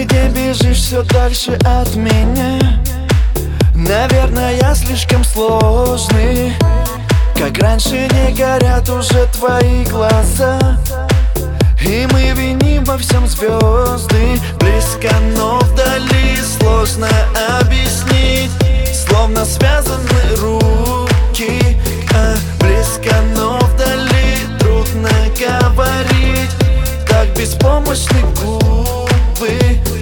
день бежишь все дальше от меня. Наверное, я слишком сложный. Как раньше не горят уже твои глаза, и мы виним во всем звезды. Близко, но вдали сложно объяснить, словно связаны руки. Близко, но вдали трудно говорить, так беспомощны губы.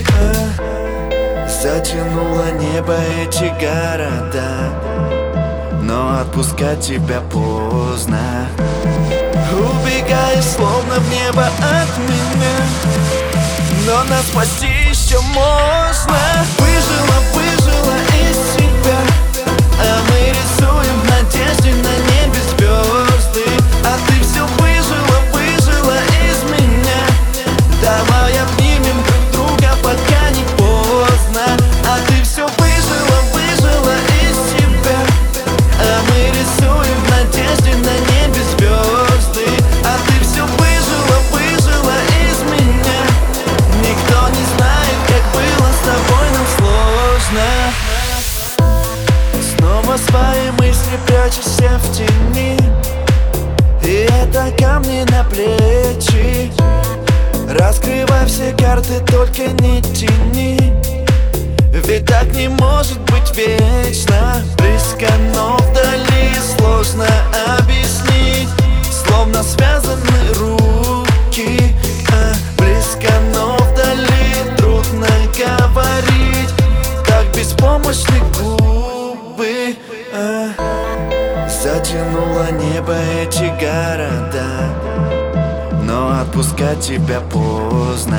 Затянуло небо эти города, но отпускать тебя поздно. Убегай словно в небо от меня, но нас спасти еще можно. Выжила из себя, а мы рисуем в надежде на небе звезды. А ты все выжила из меня. Давай обнимем друг друга, пока не поздно. А ты все выжила из себя, а мы рисуем в надежде на небе звезды. А ты все выжила из меня. Никто не знает, как было с тобой нам сложно. Снова свои мысли прячешься в тени, и это камни на плечи. Раскрывай все карты, только не тяни, ведь так не может быть вечно. Близко, но вдали сложно объяснить, словно связаны руки. Близко, но вдали трудно говорить, так беспомощны губы. Затянуло небо эти города, но отпускать тебя поздно.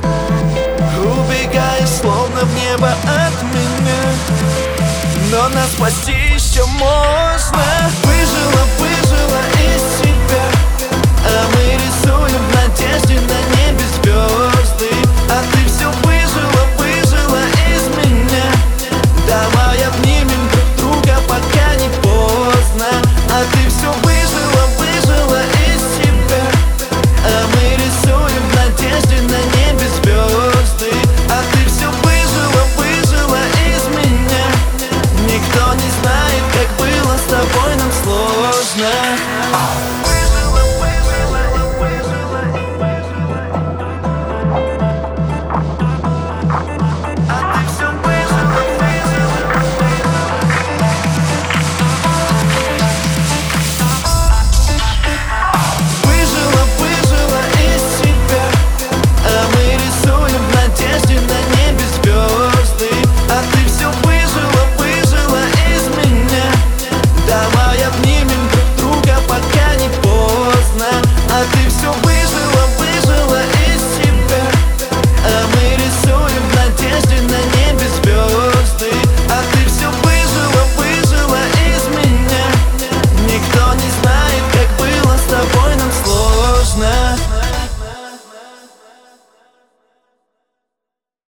Убегай словно в небо от меня, но нас спасти еще можно. Выжила из себя, а мы рисуем